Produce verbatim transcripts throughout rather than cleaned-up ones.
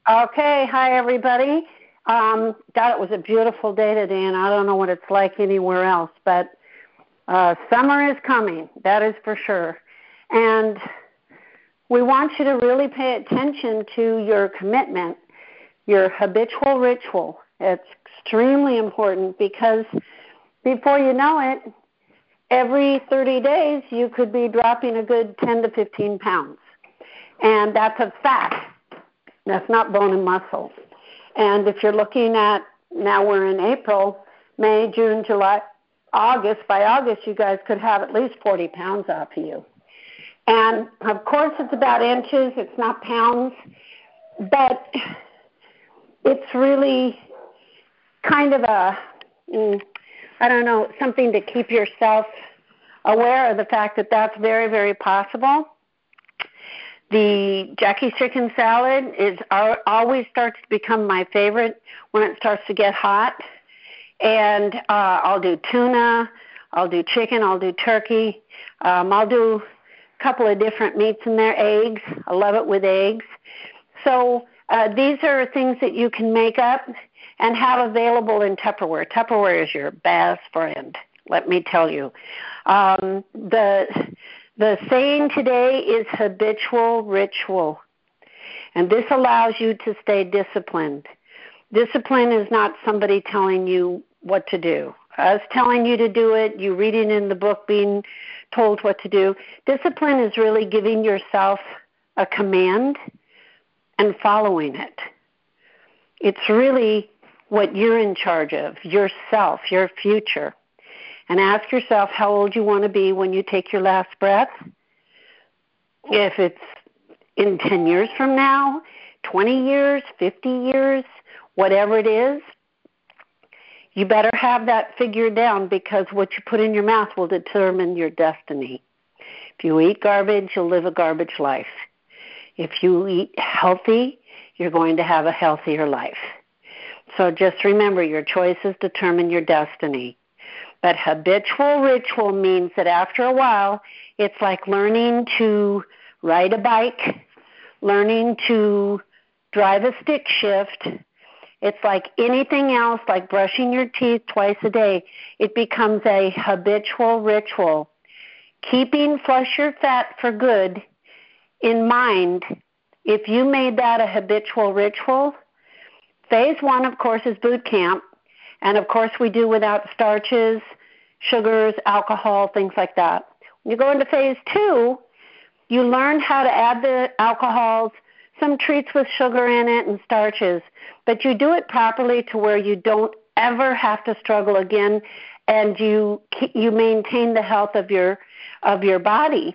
Okay, hi everybody. Um, God, it was a beautiful day today, and I don't know what it's like anywhere else, but uh, summer is coming, that is for sure. And we want you to really pay attention to your commitment, your habitual ritual. It's extremely important because before you know it, every thirty days you could be dropping a good ten to fifteen pounds. And that's a fact. That's not bone and muscle. And if you're looking at, now we're in April, May, June, July, August, by August you guys could have at least forty pounds off of you. And of course it's about inches, it's not pounds, but it's really kind of a, I don't know, something to keep yourself aware of the fact that that's very, very possible. The Jackie's chicken salad is always starts to become my favorite when it starts to get hot. And uh, I'll do tuna, I'll do chicken, I'll do turkey. Um, I'll do a couple of different meats in there, eggs. I love it with eggs. So uh, these are things that you can make up and have available in Tupperware. Tupperware is your best friend, let me tell you. Um, the... The saying today is habitual ritual, and this allows you to stay disciplined. Discipline is not somebody telling you what to do. Us telling you to do it, you reading in the book being told what to do. Discipline is really giving yourself a command and following it. It's really what you're in charge of, yourself, your future. And ask yourself how old you want to be when you take your last breath. If it's in ten years from now, twenty years, fifty years, whatever it is, you better have that figured down because what you put in your mouth will determine your destiny. If you eat garbage, you'll live a garbage life. If you eat healthy, you're going to have a healthier life. So just remember, your choices determine your destiny. But habitual ritual means that after a while, it's like learning to ride a bike, learning to drive a stick shift. It's like anything else, like brushing your teeth twice a day. It becomes a habitual ritual. Keeping Flush Your Fat for Good in mind, if you made that a habitual ritual, phase one, of course, is boot camp. And, of course, we do without starches, sugars, alcohol, things like that. When you go into phase two, you learn how to add the alcohols, some treats with sugar in it and starches, but you do it properly to where you don't ever have to struggle again, and you you maintain the health of your of your body.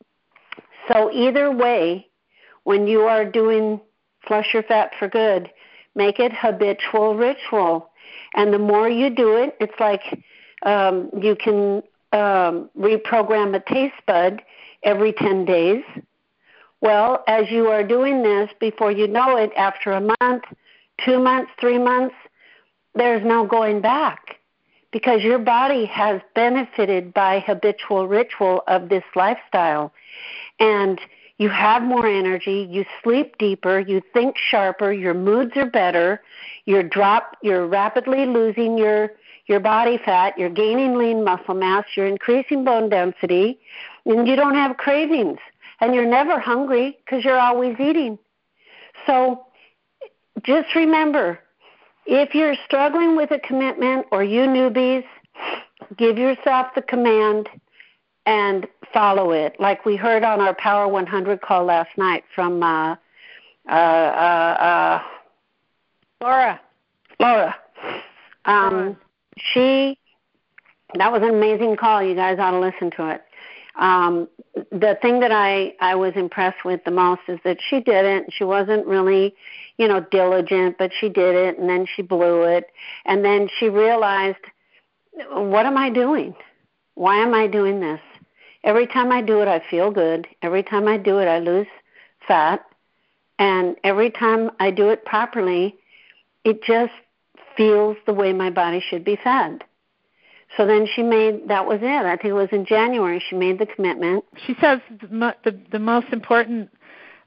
So either way, when you are doing Flush Your Fat for Good, make it habitual ritual. And the more you do it, it's like um, you can um, reprogram a taste bud every ten days. Well, as you are doing this, before you know it, after a month, two months, three months, there's no going back because your body has benefited by habitual ritual of this lifestyle. And you have more energy, you sleep deeper, you think sharper, your moods are better, you're drop, you're rapidly losing your, your body fat, you're gaining lean muscle mass, you're increasing bone density, and you don't have cravings. And you're never hungry because you're always eating. So just remember, if you're struggling with a commitment or you newbies, give yourself the command and follow it, like we heard on our Power one hundred call last night from uh, uh, uh, uh, Laura. Laura. Um, she, that was an amazing call. You guys ought to listen to it. Um, the thing that I, I was impressed with the most is that she did it. She wasn't really, you know, diligent, but she did it, and then she blew it. And then she realized, what am I doing? Why am I doing this? Every time I do it, I feel good. Every time I do it, I lose fat. And every time I do it properly, it just feels the way my body should be fed. So then she made, that was it. I think it was in January, she made the commitment. She says the, the, the most important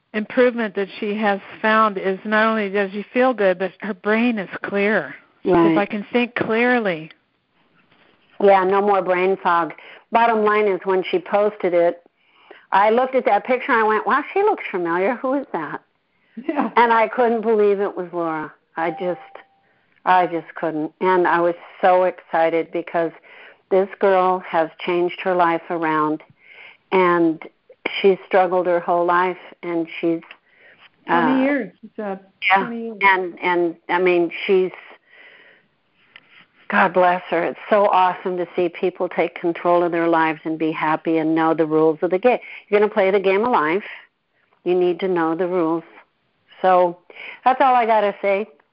improvement that she has found is not only does she feel good, but her brain is clear. She Right. says, I can think clearly. Yeah, no more brain fog. Bottom line is when she posted it, I looked at that picture and I went, wow, she looks familiar. Who is that? Yeah. And I couldn't believe it was Laura. I just, I just couldn't. And I was so excited because this girl has changed her life around, and she's struggled her whole life, and she's twenty uh, years. She said. Yeah, twenty years. and and I mean, she's, God bless her. It's so awesome to see people take control of their lives and be happy and know the rules of the game. You're going to play the game of life. You need to know the rules. So that's all I got to say.